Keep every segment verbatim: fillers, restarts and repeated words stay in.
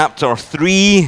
Chapter three,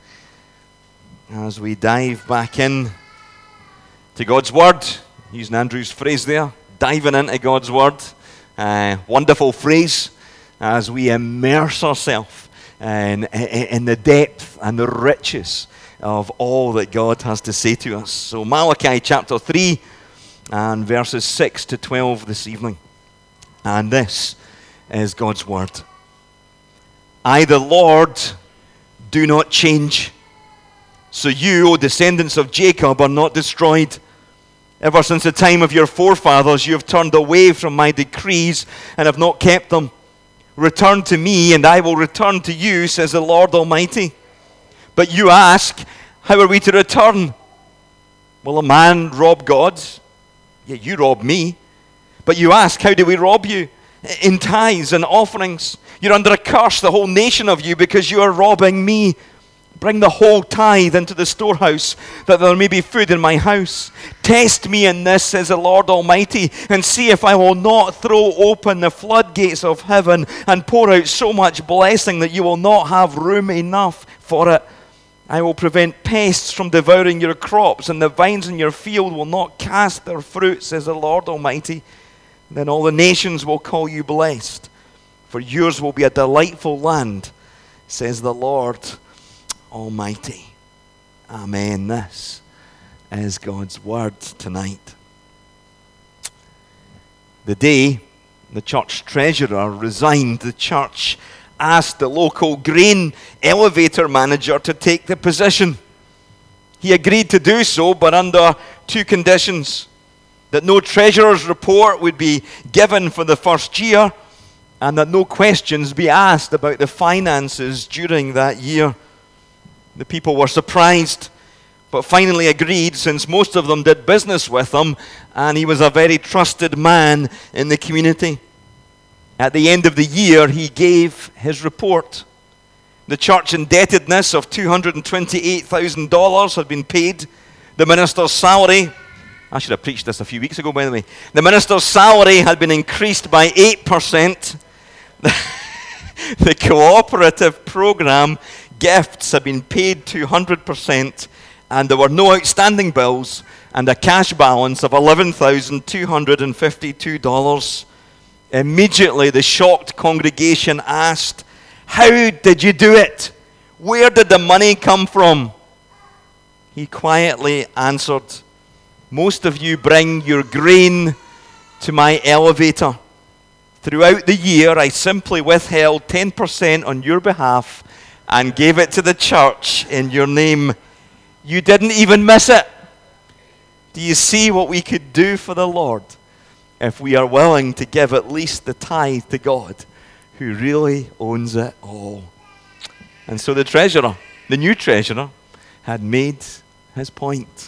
as we dive back in to God's Word, using Andrew's phrase there, diving into God's Word. Uh, wonderful phrase as we immerse ourselves in, in, in the depth and the riches of all that God has to say to us. So Malachi chapter three and verses six to twelve this evening. And this is God's Word. I, the Lord, do not change. So you, O descendants of Jacob, are not destroyed. Ever since the time of your forefathers, you have turned away from my decrees and have not kept them. Return to me, and I will return to you, says the Lord Almighty. But you ask, how are we to return? Will a man rob God? Yeah, you rob me. But you ask, how do we rob you? In tithes and offerings. You're under a curse, the whole nation of you, because you are robbing me. Bring the whole tithe into the storehouse, that there may be food in my house. Test me in this, says the Lord Almighty, and see if I will not throw open the floodgates of heaven and pour out so much blessing that you will not have room enough for it. I will prevent pests from devouring your crops, and the vines in your field will not cast their fruit, says the Lord Almighty. Then all the nations will call you blessed, for yours will be a delightful land, says the Lord Almighty. Amen. This is God's Word tonight. The day the church treasurer resigned, the church asked the local grain elevator manager to take the position. He agreed to do so, but under two conditions: that no treasurer's report would be given for the first year, and that no questions be asked about the finances during that year. The people were surprised, but finally agreed, since most of them did business with him, and he was a very trusted man in the community. At the end of the year, he gave his report. The church indebtedness of two hundred twenty-eight thousand dollars had been paid. The minister's salary, I should have preached this a few weeks ago, by the way. The minister's salary had been increased by eight percent. The, the cooperative program gifts had been paid to one hundred percent, and there were no outstanding bills, and a cash balance of eleven thousand two hundred fifty-two dollars. Immediately, the shocked congregation asked, "How did you do it? Where did the money come from?" He quietly answered, "Most of you bring your grain to my elevator. Throughout the year, I simply withheld ten percent on your behalf and gave it to the church in your name. You didn't even miss it." Do you see what we could do for the Lord if we are willing to give at least the tithe to God, who really owns it all? And so the treasurer, the new treasurer, had made his point.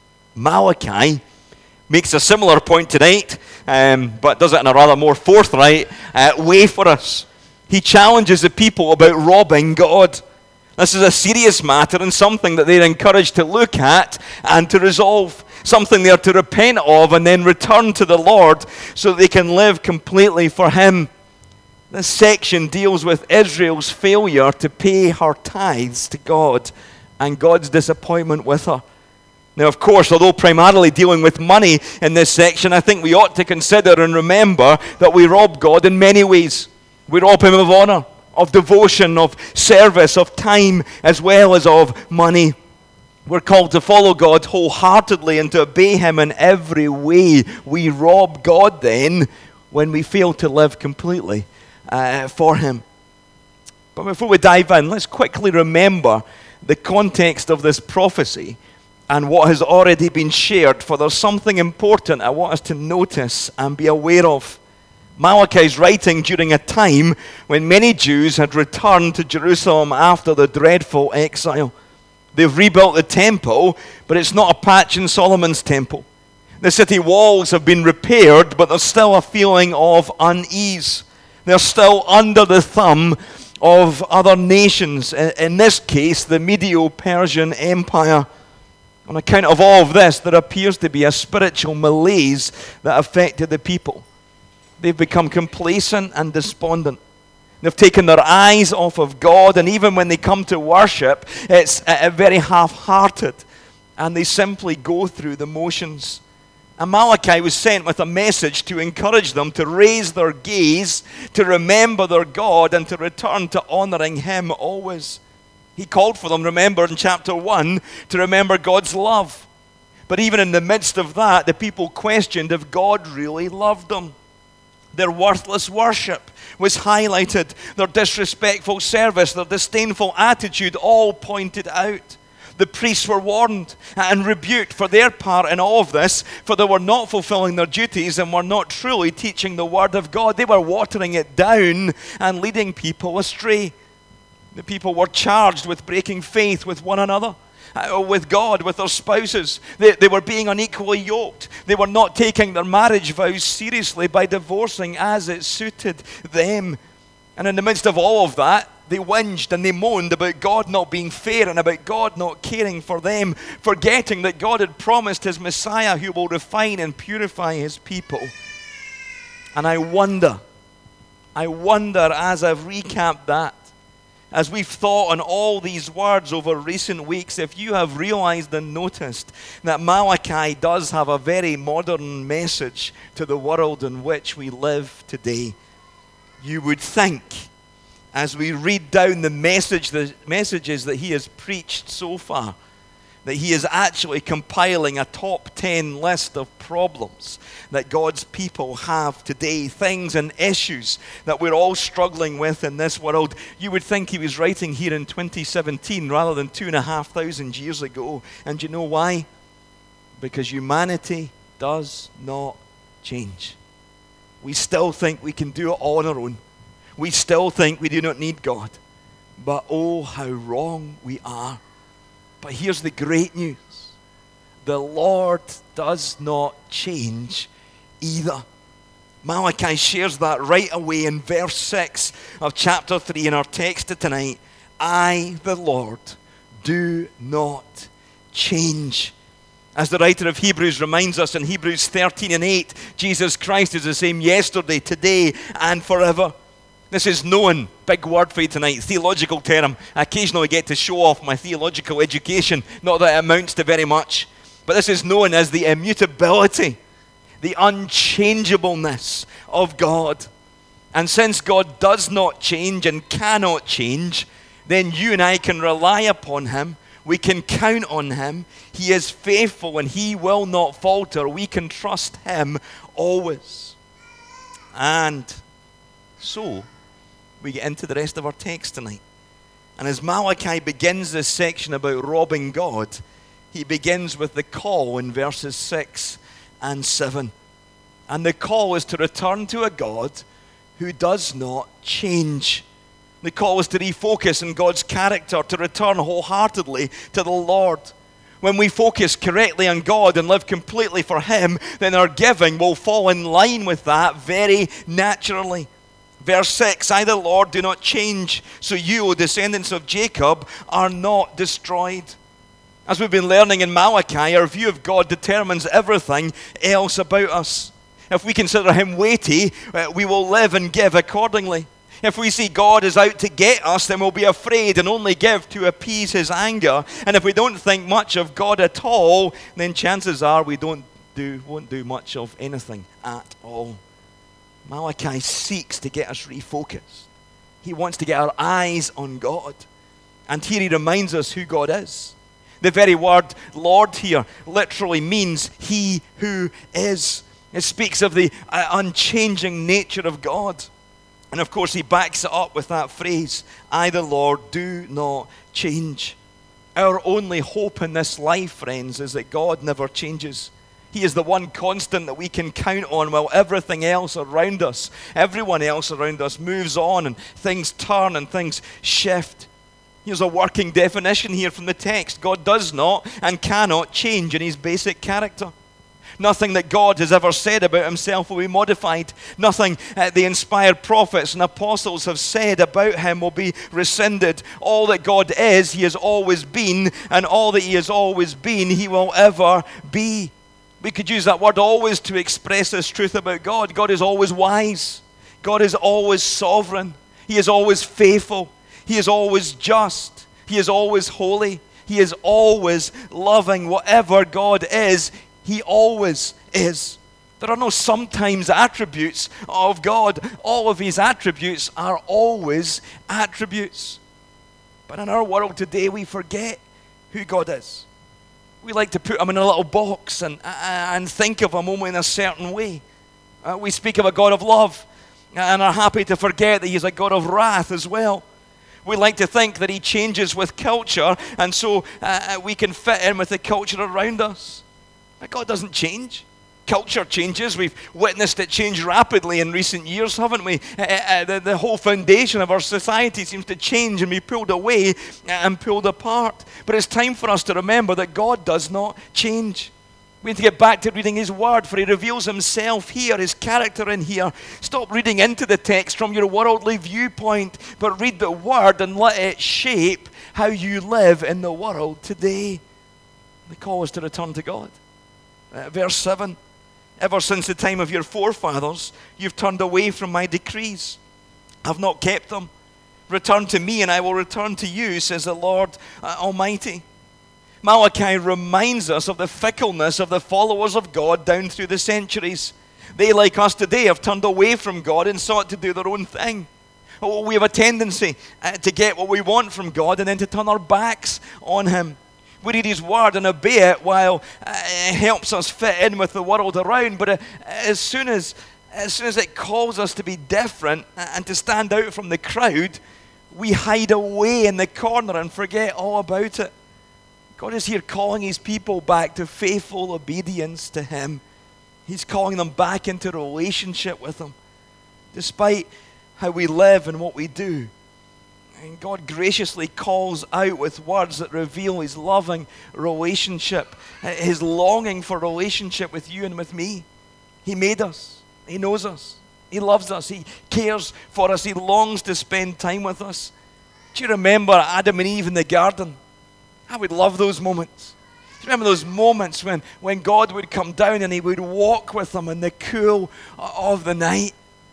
Malachi makes a similar point tonight, um, but does it in a rather more forthright uh, way for us. He challenges the people about robbing God. This is a serious matter and something that they're encouraged to look at and to resolve. Something they're to repent of and then return to the Lord so that they can live completely for Him. This section deals with Israel's failure to pay her tithes to God and God's disappointment with her. Now, of course, although primarily dealing with money in this section, I think we ought to consider and remember that we rob God in many ways. We rob Him of honor, of devotion, of service, of time, as well as of money. We're called to follow God wholeheartedly and to obey Him in every way. We rob God then when we fail to live completely uh, for Him. But before we dive in, let's quickly remember the context of this prophecy and what has already been shared, for there's something important I want us to notice and be aware of. Malachi is writing during a time when many Jews had returned to Jerusalem after the dreadful exile. They've rebuilt the temple, but it's not a patch in Solomon's temple. The city walls have been repaired, but there's still a feeling of unease. They're still under the thumb of other nations, in this case, the Medo-Persian Empire. On account of all of this, there appears to be a spiritual malaise that affected the people. They've become complacent and despondent. They've taken their eyes off of God, and even when they come to worship, it's uh, very half-hearted, and they simply go through the motions. And Malachi was sent with a message to encourage them to raise their gaze, to remember their God, and to return to honoring Him always. He called for them, remember in chapter one, to remember God's love. But even in the midst of that, the people questioned if God really loved them. Their worthless worship was highlighted. Their disrespectful service, their disdainful attitude, all pointed out. The priests were warned and rebuked for their part in all of this, for they were not fulfilling their duties and were not truly teaching the word of God. They were watering it down and leading people astray. The people were charged with breaking faith with one another, uh, with God, with their spouses. They, they were being unequally yoked. They were not taking their marriage vows seriously by divorcing as it suited them. And in the midst of all of that, they whinged and they moaned about God not being fair and about God not caring for them, forgetting that God had promised His Messiah who will refine and purify His people. And I wonder, I wonder as I've recapped that, as we've thought on all these words over recent weeks, if you have realized and noticed that Malachi does have a very modern message to the world in which we live today. You would think, as we read down the message, the messages that he has preached so far, that he is actually compiling a top ten list of problems that God's people have today, things and issues that we're all struggling with in this world. You would think he was writing here in twenty seventeen rather than two and a half thousand years ago. And you know why? Because humanity does not change. We still think we can do it all on our own. We still think we do not need God. But oh, how wrong we are. But here's the great news. The Lord does not change either. Malachi shares that right away in verse six of chapter three in our text tonight. I, the Lord, do not change. As the writer of Hebrews reminds us in Hebrews thirteen and eight, Jesus Christ is the same yesterday, today, and forever. This is known, big word for you tonight, theological term. I occasionally get to show off my theological education, not that it amounts to very much. But this is known as the immutability, the unchangeableness of God. And since God does not change and cannot change, then you and I can rely upon Him. We can count on Him. He is faithful and He will not falter. We can trust Him always. And so, we get into the rest of our text tonight. And as Malachi begins this section about robbing God, he begins with the call in verses six and seven. And the call is to return to a God who does not change. The call is to refocus on God's character, to return wholeheartedly to the Lord. When we focus correctly on God and live completely for Him, then our giving will fall in line with that very naturally. Verse six, I the Lord do not change, so you, O descendants of Jacob, are not destroyed. As we've been learning in Malachi, our view of God determines everything else about us. If we consider Him weighty, we will live and give accordingly. If we see God is out to get us, then we'll be afraid and only give to appease His anger. And if we don't think much of God at all, then chances are we don't do, won't do much of anything at all. Malachi seeks to get us refocused. He wants to get our eyes on God. And here he reminds us who God is. The very word Lord here literally means He who is. It speaks of the uh, unchanging nature of God. And of course he backs it up with that phrase, I the Lord do not change. Our only hope in this life, friends, is that God never changes. He is the one constant that we can count on while everything else around us, everyone else around us moves on and things turn and things shift. Here's a working definition here from the text. God does not and cannot change in His basic character. Nothing that God has ever said about Himself will be modified. Nothing uh, the inspired prophets and apostles have said about Him will be rescinded. All that God is, He has always been, and all that He has always been, He will ever be. We could use that word always to express this truth about God. God is always wise. God is always sovereign. He is always faithful. He is always just. He is always holy. He is always loving. Whatever God is, He always is. There are no sometimes attributes of God. All of His attributes are always attributes. But in our world today, we forget who God is. We like to put Him in a little box and, and think of Him only in a certain way. Uh, we speak of a God of love and are happy to forget that He's a God of wrath as well. We like to think that He changes with culture, and so uh, we can fit in with the culture around us. But God doesn't change. Culture changes. We've witnessed it change rapidly in recent years, haven't we? Uh, uh, the, the whole foundation of our society seems to change and be pulled away and pulled apart. But it's time for us to remember that God does not change. We need to get back to reading His Word, for He reveals Himself here, His character in here. Stop reading into the text from your worldly viewpoint, but read the Word and let it shape how you live in the world today. The call is to return to God. Uh, verse seven, ever since the time of your forefathers, you've turned away from my decrees. I've not kept them. Return to me and I will return to you, says the Lord uh, Almighty. Malachi reminds us of the fickleness of the followers of God down through the centuries. They, like us today, have turned away from God and sought to do their own thing. Oh, we have a tendency uh, to get what we want from God and then to turn our backs on Him. We read His Word and obey it while uh, it helps us fit in with the world around. But uh, as soon as, as soon as it calls us to be different and to stand out from the crowd, we hide away in the corner and forget all about it. God is here calling His people back to faithful obedience to Him. He's calling them back into relationship with Him, despite how we live and what we do. And God graciously calls out with words that reveal His loving relationship, His longing for relationship with you and with me. He made us. He knows us. He loves us. He cares for us. He longs to spend time with us. Do you remember Adam and Eve in the garden? I would love those moments. Do you remember those moments when, when God would come down and He would walk with them in the cool of the night?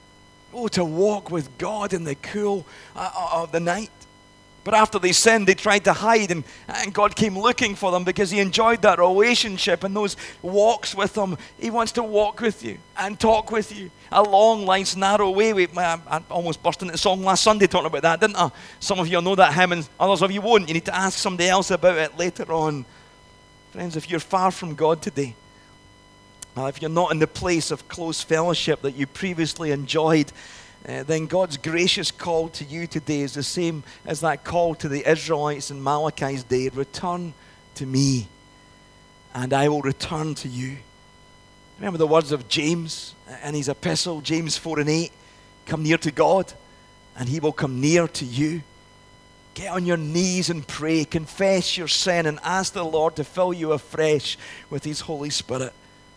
Oh, to walk with God in the cool of the night. But after they sinned, they tried to hide, and, and God came looking for them because He enjoyed that relationship and those walks with them. He wants to walk with you and talk with you. A long life's narrow way. We, I, I almost burst into song last Sunday talking about that, didn't I? Some of you will know that hymn and others of you won't. You need to ask somebody else about it later on. Friends, if you're far from God today, uh, if you're not in the place of close fellowship that you previously enjoyed, Uh, then God's gracious call to you today is the same as that call to the Israelites in Malachi's day. Return to me, and I will return to you. Remember the words of James in his epistle, James four and eight. Come near to God, and He will come near to you. Get on your knees and pray. Confess your sin and ask the Lord to fill you afresh with His Holy Spirit.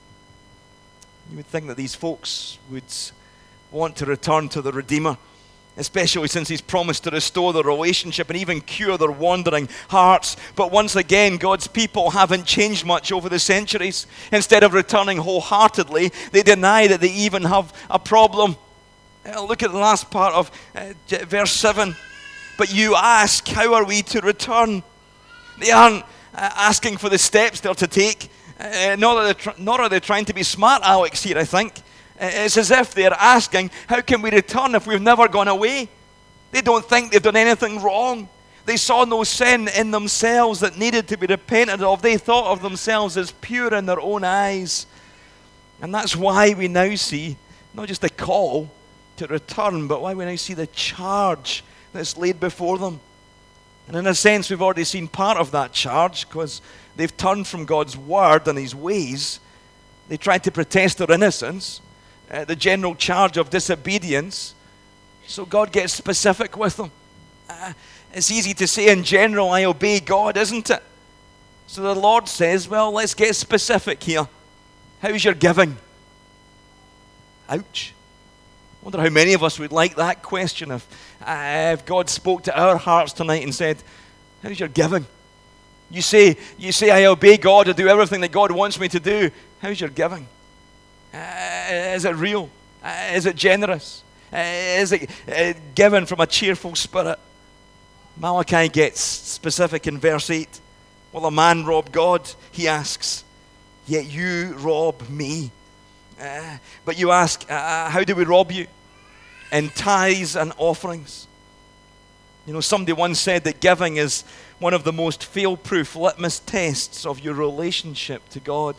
You would think that these folks would want to return to the Redeemer, especially since He's promised to restore their relationship and even cure their wandering hearts. But once again, God's people haven't changed much over the centuries. Instead of returning wholeheartedly, they deny that they even have a problem. Uh, look at the last part of uh, verse seven. But you ask, how are we to return? They aren't uh, asking for the steps they're to take. Uh, nor, are they tr- nor are they trying to be smart Alex here, I think. It's as if they're asking, how can we return if we've never gone away? They don't think they've done anything wrong. They saw no sin in themselves that needed to be repented of. They thought of themselves as pure in their own eyes. And that's why we now see not just the call to return, but why we now see the charge that's laid before them. And in a sense, we've already seen part of that charge because they've turned from God's word and His ways. They tried to protest their innocence. Uh, the general charge of disobedience. So God gets specific with them. Uh, it's easy to say in general, I obey God, isn't it? So the Lord says, well, let's get specific here. How's your giving? Ouch. I wonder how many of us would like that question if, uh, if God spoke to our hearts tonight and said, how's your giving? You say, you say, I obey God to do everything that God wants me to do. How's your giving? Uh, is it real? Uh, is it generous? Uh, is it uh, given from a cheerful spirit? Malachi gets specific in verse eight. Will a man rob God? He asks. Yet you rob me. Uh, but you ask, uh, how do we rob you? In tithes and offerings. You know, somebody once said that giving is one of the most fail-proof litmus tests of your relationship to God.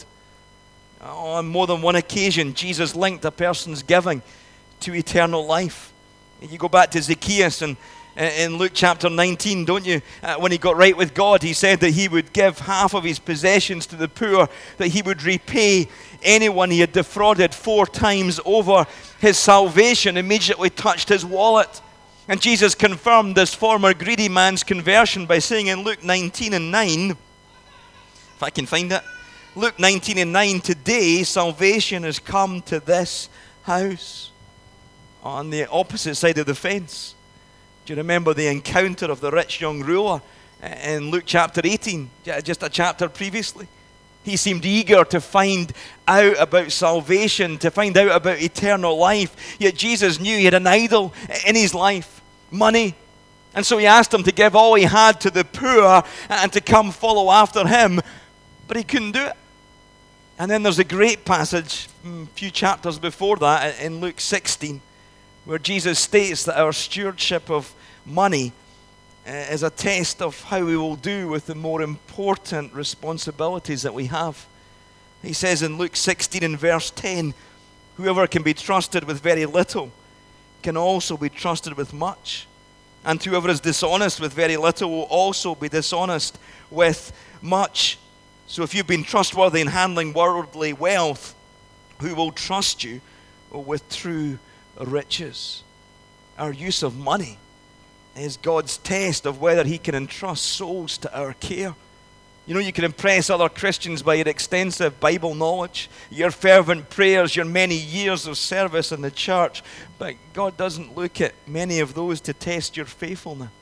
On more than one occasion, Jesus linked a person's giving to eternal life. You go back to Zacchaeus and in Luke chapter nineteen, don't you? Uh, when he got right with God, he said that he would give half of his possessions to the poor, that he would repay anyone he had defrauded four times over. His salvation immediately touched his wallet. And Jesus confirmed this former greedy man's conversion by saying in Luke nineteen and nine, if I can find it, Luke nineteen and nine, today salvation has come to this house. On the opposite side of the fence, do you remember the encounter of the rich young ruler in Luke chapter eighteen, just a chapter previously? He seemed eager to find out about salvation, to find out about eternal life. Yet Jesus knew he had an idol in his life, money. And so he asked him to give all he had to the poor and to come follow after him. But he couldn't do it. And then there's a great passage, a few chapters before that, in Luke sixteen, where Jesus states that our stewardship of money uh, is a test of how we will do with the more important responsibilities that we have. He says in Luke sixteen and verse ten, whoever can be trusted with very little can also be trusted with much. And whoever is dishonest with very little will also be dishonest with much. So if you've been trustworthy in handling worldly wealth, who will trust you with true riches? Our use of money is God's test of whether he can entrust souls to our care. You know, you can impress other Christians by your extensive Bible knowledge, your fervent prayers, your many years of service in the church, but God doesn't look at many of those to test your faithfulness.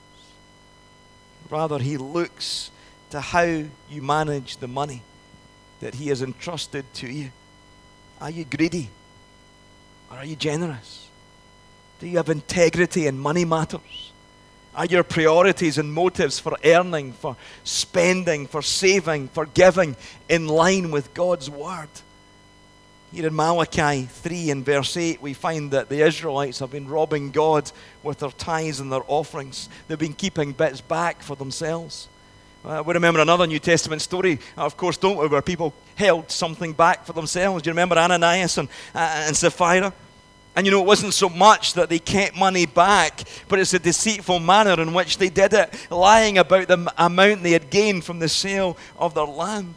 Rather, he looks to how you manage the money that he has entrusted to you. Are you greedy? Or are you generous? Do you have integrity in money matters? Are your priorities and motives for earning, for spending, for saving, for giving in line with God's word? Here in Malachi three and verse eight, we find that the Israelites have been robbing God with their tithes and their offerings. They've been keeping bits back for themselves. Uh, we remember another New Testament story, of course, don't we, where people held something back for themselves. Do you remember Ananias and, uh, and Sapphira? And you know, it wasn't so much that they kept money back, but it's a deceitful manner in which they did it, lying about the amount they had gained from the sale of their land.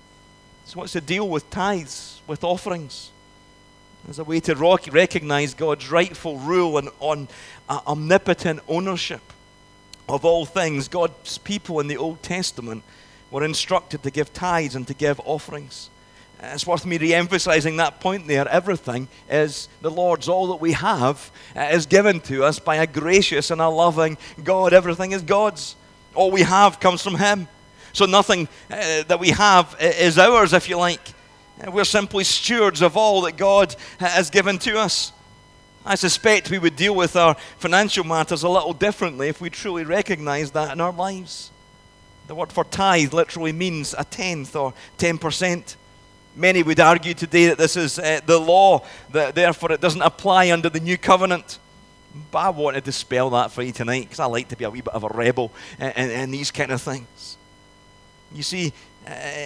So what's the deal with tithes, with offerings? As a way to recognize God's rightful rule and on uh, omnipotent ownership of all things. God's people in the Old Testament were instructed to give tithes and to give offerings. It's worth me re-emphasizing that point there. Everything is the Lord's. All that we have is given to us by a gracious and a loving God. Everything is God's. All we have comes from him. So nothing uh, that we have is ours, if you like. We're simply stewards of all that God has given to us. I suspect we would deal with our financial matters a little differently if we truly recognize that in our lives. The word for tithe literally means a tenth or ten percent. Many would argue today that this is uh, the law, that therefore it doesn't apply under the new covenant. But I want to dispel that for you tonight, because I like to be a wee bit of a rebel in, in, in these kind of things. You see, uh,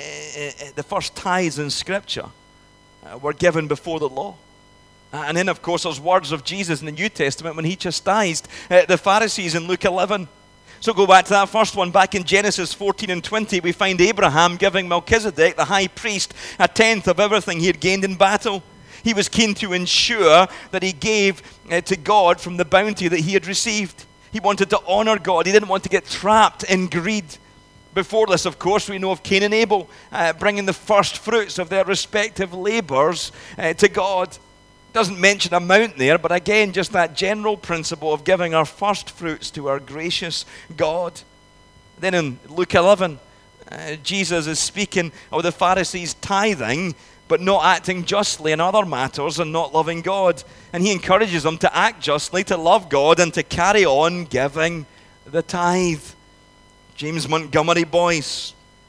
the first tithes in Scripture uh, were given before the law. And then, of course, there's words of Jesus in the New Testament when he chastised uh, the Pharisees in Luke eleven. So go back to that first one. Back in Genesis fourteen and twenty, we find Abraham giving Melchizedek, the high priest, a tenth of everything he had gained in battle. He was keen to ensure that he gave uh, to God from the bounty that he had received. He wanted to honor God. He didn't want to get trapped in greed. Before this, of course, we know of Cain and Abel uh, bringing the first fruits of their respective labors uh, to God. Doesn't mention amount there, but again, just that general principle of giving our first fruits to our gracious God. Then in Luke eleven, uh, Jesus is speaking of the Pharisees tithing but not acting justly in other matters and not loving God. And he encourages them to act justly, to love God, and to carry on giving the tithe. James Montgomery Boyce,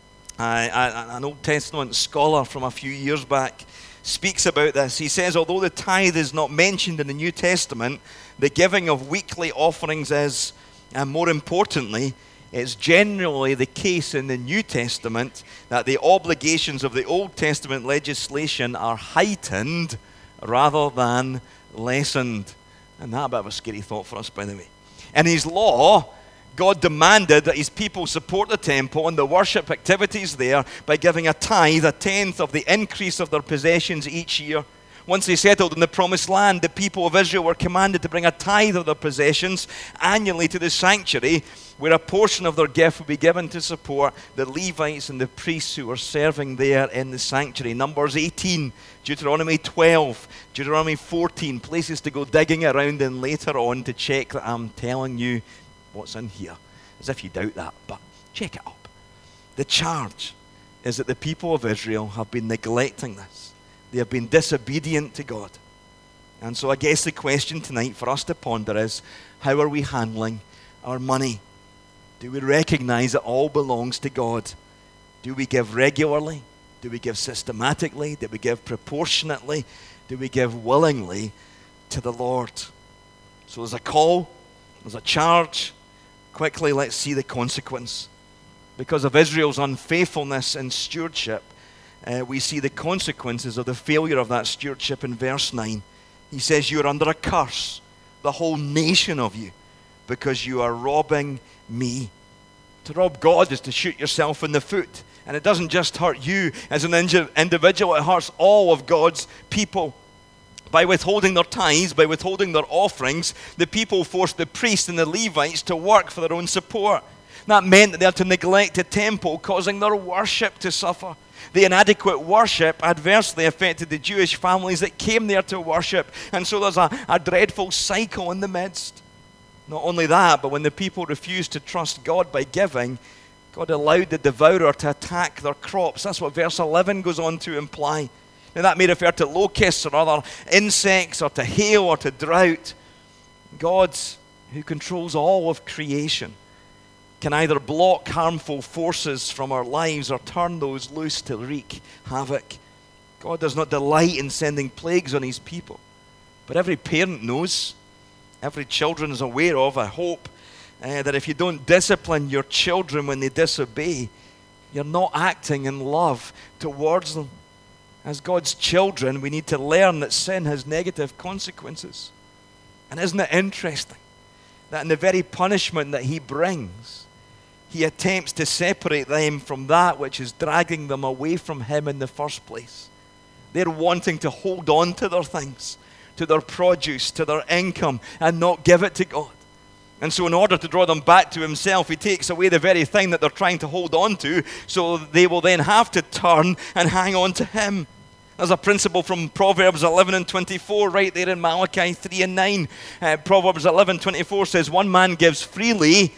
I, I, an Old Testament scholar from a few years back, speaks about this. He says, although the tithe is not mentioned in the New Testament, the giving of weekly offerings is, and more importantly, it's generally the case in the New Testament that the obligations of the Old Testament legislation are heightened rather than lessened. And that's a bit of a scary thought for us, by the way. In his law, God demanded that his people support the temple and the worship activities there by giving a tithe, a tenth of the increase of their possessions each year. Once they settled in the Promised Land, the people of Israel were commanded to bring a tithe of their possessions annually to the sanctuary, where a portion of their gift would be given to support the Levites and the priests who were serving there in the sanctuary. Numbers eighteen, Deuteronomy twelve, Deuteronomy fourteen, places to go digging around in later on to check that I'm telling you what's in here. As if you doubt that, but check it up. The charge is that the people of Israel have been neglecting this. They have been disobedient to God. And so I guess the question tonight for us to ponder is, how are we handling our money? Do we recognize it all belongs to God? Do we give regularly? Do we give systematically? Do we give proportionately? Do we give willingly to the Lord? So there's a call, there's a charge. Quickly, let's see the consequence. Because of Israel's unfaithfulness in stewardship, Uh, we see the consequences of the failure of that stewardship in verse nine. He says, you are under a curse, the whole nation of you, because you are robbing me. To rob God is to shoot yourself in the foot. And it doesn't just hurt you as an individual, it hurts all of God's people. By withholding their tithes, by withholding their offerings, the people forced the priests and the Levites to work for their own support. That meant that they had to neglect the temple, causing their worship to suffer. The inadequate worship adversely affected the Jewish families that came there to worship. And so there's a, a dreadful cycle in the midst. Not only that, but when the people refused to trust God by giving, God allowed the devourer to attack their crops. That's what verse eleven goes on to imply. Now that may refer to locusts or other insects or to hail or to drought. God, who controls all of creation, can either block harmful forces from our lives or turn those loose to wreak havoc. God does not delight in sending plagues on his people. But every parent knows, every children is aware of, I hope, uh, that if you don't discipline your children when they disobey, you're not acting in love towards them. As God's children, we need to learn that sin has negative consequences. And isn't it interesting that in the very punishment that he brings, he attempts to separate them from that which is dragging them away from him in the first place. They're wanting to hold on to their things, to their produce, to their income, and not give it to God. And so in order to draw them back to himself, he takes away the very thing that they're trying to hold on to, so they will then have to turn and hang on to him. There's a principle from Proverbs eleven and twenty-four right there in Malachi three and nine. Uh, Proverbs eleven twenty-four says, one man gives freely,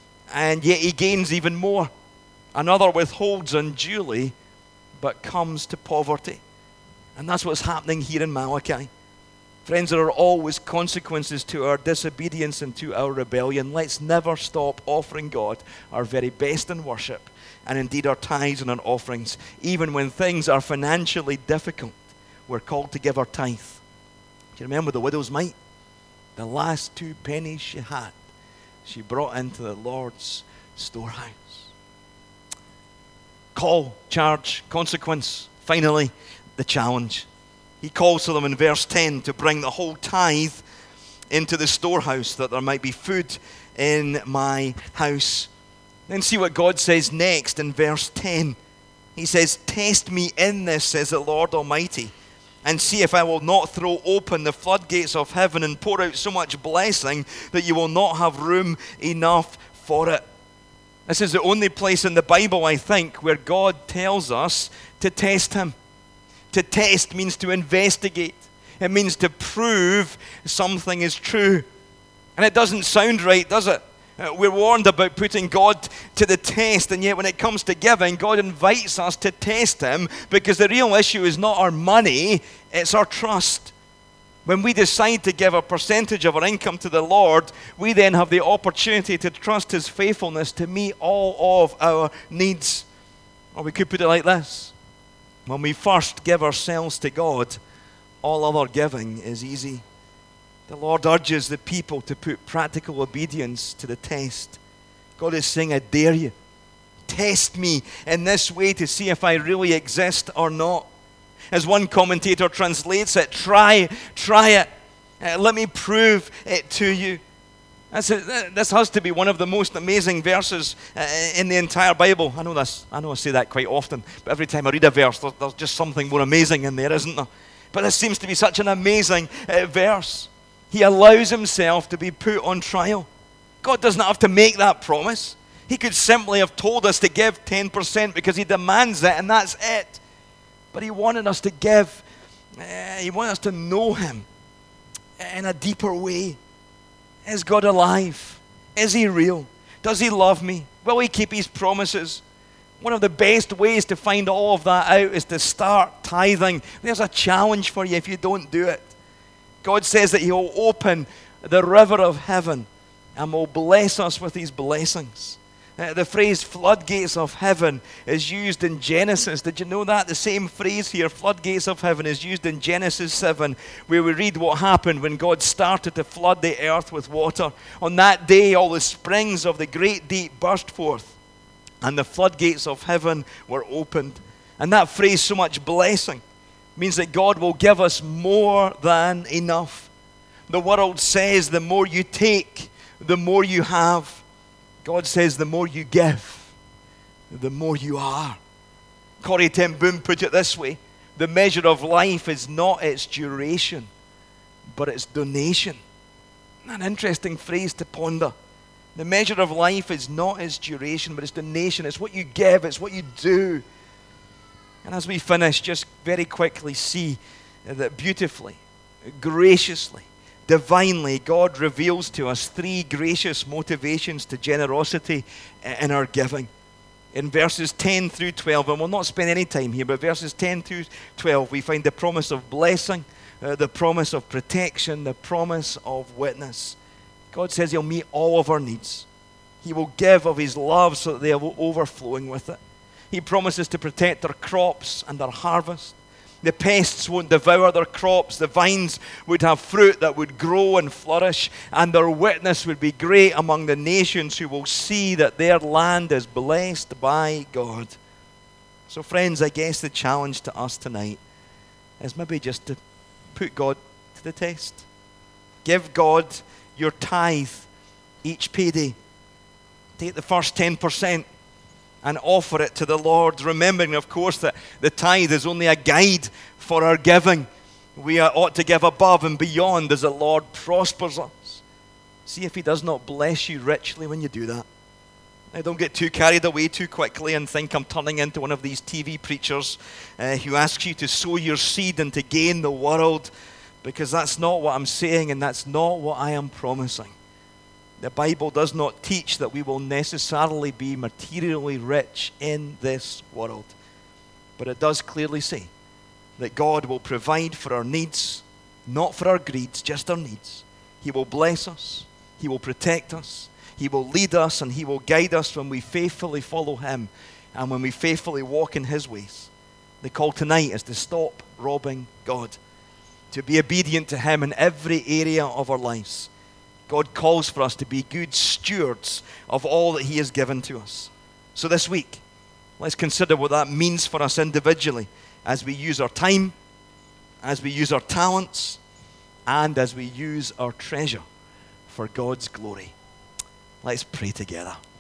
and yet he gains even more. Another withholds unduly, but comes to poverty. And that's what's happening here in Malachi. Friends, there are always consequences to our disobedience and to our rebellion. Let's never stop offering God our very best in worship, and indeed our tithes and our offerings. Even when things are financially difficult, we're called to give our tithe. Do you remember the widow's mite? The last two pennies she had, she brought into the Lord's storehouse. Call, charge, consequence. Finally, the challenge. He calls to them in verse ten to bring the whole tithe into the storehouse, that there might be food in my house. Then see what God says next in verse ten. He says, test me in this, says the Lord Almighty, and see if I will not throw open the floodgates of heaven and pour out so much blessing that you will not have room enough for it. This is the only place in the Bible, I think, where God tells us to test him. To test means to investigate. It means to prove something is true. And it doesn't sound right, does it? Uh, we're warned about putting God to the test, and yet when it comes to giving, God invites us to test him, because the real issue is not our money, it's our trust. When we decide to give a percentage of our income to the Lord, we then have the opportunity to trust his faithfulness to meet all of our needs. Or we could put it like this: when we first give ourselves to God, all other giving is easy. The Lord urges the people to put practical obedience to the test. God is saying, I dare you. Test me in this way to see if I really exist or not. As one commentator translates it, try, try it. Uh, let me prove it to you. That's a, this has to be one of the most amazing verses uh, in the entire Bible. I know this. I know I say that quite often, but every time I read a verse, there's, there's just something more amazing in there, isn't there? But this seems to be such an amazing uh, verse. He allows himself to be put on trial. God doesn't have to make that promise. He could simply have told us to give ten percent because he demands it, and that's it. But he wanted us to give. Uh, he wanted us to know him in a deeper way. Is God alive? Is he real? Does he love me? Will he keep his promises? One of the best ways to find all of that out is to start tithing. There's a challenge for you if you don't do it. God says that he will open the river of heaven and will bless us with his blessings. Uh, the phrase floodgates of heaven is used in Genesis. Did you know that? The same phrase here, floodgates of heaven, is used in Genesis seven, where we read what happened when God started to flood the earth with water. On that day, all the springs of the great deep burst forth, and the floodgates of heaven were opened. And that phrase, so much blessing, means that God will give us more than enough. The world says the more you take, the more you have. God says the more you give, the more you are. Corrie ten Boom put it this way: the measure of life is not its duration, but its donation. An interesting phrase to ponder. The measure of life is not its duration, but its donation. It's what you give, it's what you do. And as we finish, just very quickly see that beautifully, graciously, divinely, God reveals to us three gracious motivations to generosity in our giving. In verses ten through twelve, and we'll not spend any time here, but verses ten through twelve, we find the promise of blessing, uh, the promise of protection, the promise of witness. God says he'll meet all of our needs. He will give of his love so that they are overflowing with it. He promises to protect their crops and their harvest. The pests won't devour their crops. The vines would have fruit that would grow and flourish, and their witness would be great among the nations who will see that their land is blessed by God. So friends, I guess the challenge to us tonight is maybe just to put God to the test. Give God your tithe each payday. Take the first ten percent. And offer it to the Lord, remembering, of course, that the tithe is only a guide for our giving. We ought to give above and beyond as the Lord prospers us. See if he does not bless you richly when you do that. Now, don't get too carried away too quickly and think I'm turning into one of these T V preachers uh, who asks you to sow your seed and to gain the world, because that's not what I'm saying, and that's not what I am promising. The Bible does not teach that we will necessarily be materially rich in this world. But it does clearly say that God will provide for our needs, not for our greeds, just our needs. He will bless us. He will protect us. He will lead us, and he will guide us when we faithfully follow him and when we faithfully walk in his ways. The call tonight is to stop robbing God, to be obedient to him in every area of our lives. God calls for us to be good stewards of all that he has given to us. So this week, let's consider what that means for us individually as we use our time, as we use our talents, and as we use our treasure for God's glory. Let's pray together.